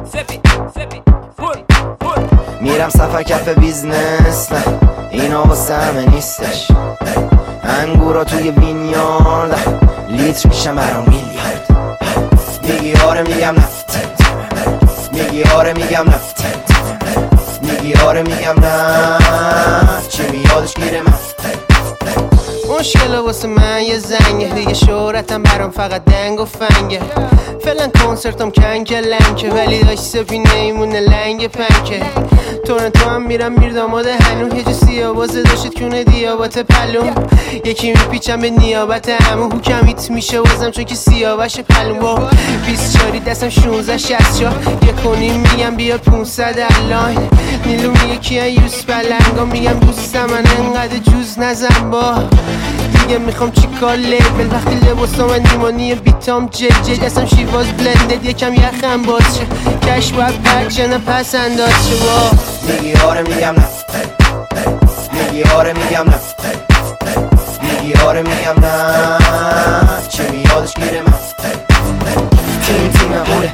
میرم سفر کف بیزنس، نه اینا واسه همه نیستش. انگورا توی وینیارد لیتر میشم برام میلیارد. میگی آره میگم نه، میگی آره میگم نه، میگی آره میگم نه، چی میادش گیره من. مشکل واسه من یه زنگه، دیگه شهرتم برام فقط دنگ و فنگه. فعلا کنسرتم کنگلنکه، ولی داشت سپینه ایمونه لنگ پنکه. تورنتو هم میرم میرداماده هنو، یه جو سیابازه داشتید کونه دیابات پلوم. یکی میپیچم به نیابت همون، حکم هیت میشه وزم چون که سیابش پلوم. با 24 دستم 16-64 1.5 میگم بیا 500 الان. نیلو میگه کیه یوز بلنگا، میگم دوستم من انقدر جوز نزن. با دیگه میخوام چیکار لیبل وقتی لباسا من نیمانی بیتام جل دستم شیواز بلندد، یکم یخم باز شه کش باید پک نه پس انداز شه. با میگی آره میگم نه، میگی آره میگم نه، میگی آره میگم نه، چی میادش گیره من. تیم بوله،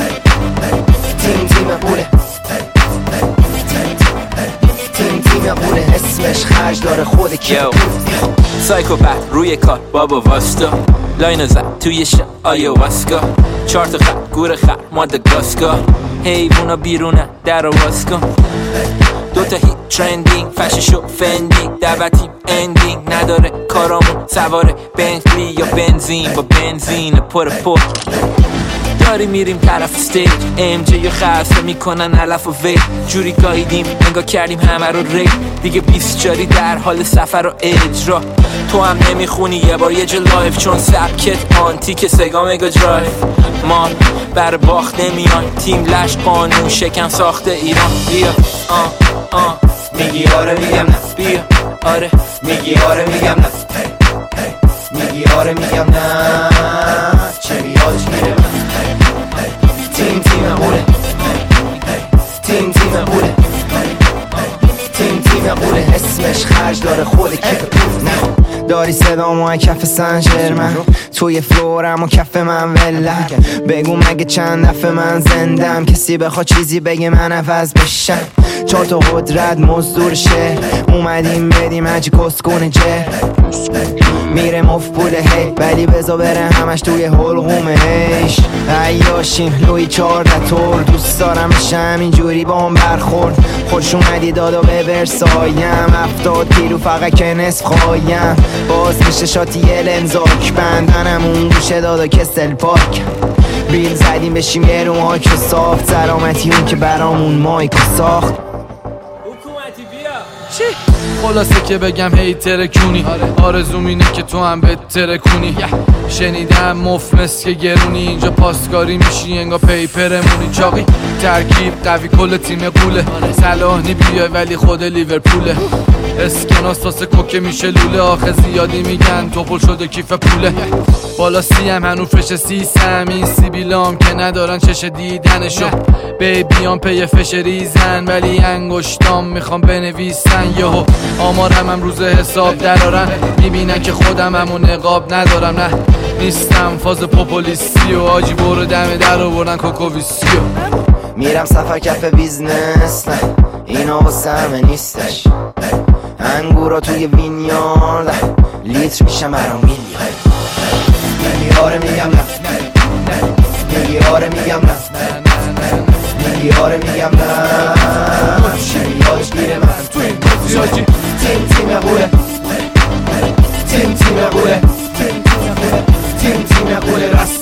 تیم بوله، تیم بوله، اسمش خرج داره خود کی. سایکوپت روی کار بابا واستا، لاینو زد توی شب آیا واسکا. 4 تا خط گور خط ماداگاسکار، حیوونا بیرونه در واز کن. 2 تا هیت ترندینگ فششو فندینگ، دعوتیم اندینگ نداره کارامون سواره بنتلی یا بنزین. با بنزین پر داری میریم طرف استیج، ام جی و خسته میکنن علف و وی. جوری گاییدیم انگار کردیم همه رو ری، دیگه 24 در حال سفر و اجرا. تو هم نمیخونی یه بار یه جا لایف، چون سبکت آنتیک سگا مگا درایف. ما بر باخت نمیان، تیم لش قانون شکم ساخته ایران. بیا میگی آره میگم نه، بیا آره میگی آره میگم نه، میگی آره میگم نه، چه میادش گیره من. تیم بوله، تیم بوله، تیم بوله، اسمش خرج داره خود کیف پول. داری صدامو کف سنجرمن، توی فلورم و کف من ولم. بگو مگه چند دفعه من زندم، کسی بخواد چیزی بگه من عوض بشم. 4 تا قدرت مزدور شهر، اومدیم بدیم هجی کسکونه جه. میره مف پول هی، ولی بزا بره همش توی حلقومش. عیاشیم لوی 14 تور، دوست دارم بشه همینجوری با هم برخورد. خوش اومدی دادا به ورسایم، 70 کیلو فقط که نصف خوایم. باز میشه شاتی یه لنزاک، بندنم اون گوشه دادا کسل پاک. بیل زدیم بشیم یه رو مایک و صاف، سلامتی اون که برامون مایک ساخت. چی؟ خلاصه که بگم هی ترکونی، آرزوم اینه که تو هم بهتره کنی. شنیدم مفلس که گرونی، اینجا پاسکاری میشی انگار پیپرمونی. چاقی ترکیب قوی کل تیم قوله، صلاحی بیای ولی خود لیورپوله. اسکناس واسه کوکه میشه لوله، آخه زیادی میگن توپل شده کیف پوله. بالا سیم هنوفش سیسم، این سیبیلام که ندارن چش دیدنشو. بیبیان پی فش ریزن، ولی انگشتام میخوام بنویسن. یهو آمارم هم روز حساب درارن، میبینن که خودم همو نقاب ندارم. نه نیستم فاز پوپولیستی و آجی برو دم در آوردن کوکوویسیو. میرم سفر کف بیزنس، نه اینا واسه همه نیستش. انگورا توی وینیارد لیتر میشم برام میلیارد. میگی آره میگم نه، میگی آره میگم نه، میگی آره میگم نه، چی میادش گیره من. تیم بوله، تیم بوله، تیم بوله،